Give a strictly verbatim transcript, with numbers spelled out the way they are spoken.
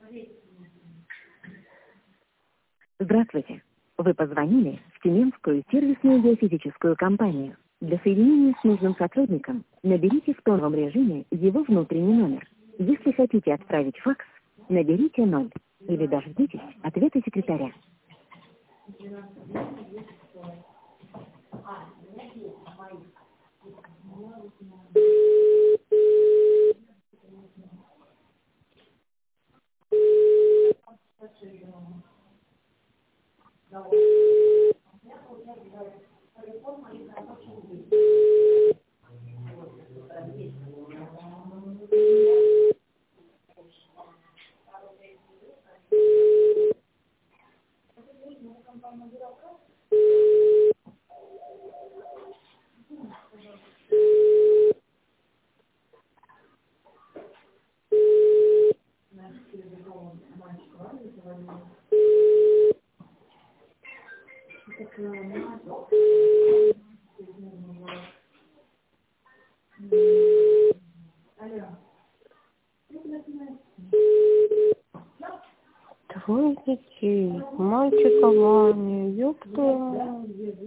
Здравствуйте. Вы позвонили в Тюменскую сервисную геофизическую компанию. Для соединения с нужным сотрудником наберите в тоновом режиме его внутренний номер. Если хотите отправить факс, наберите ноль или дождитесь ответа секретаря. Трое детей, мальчика Ваня, ёпта.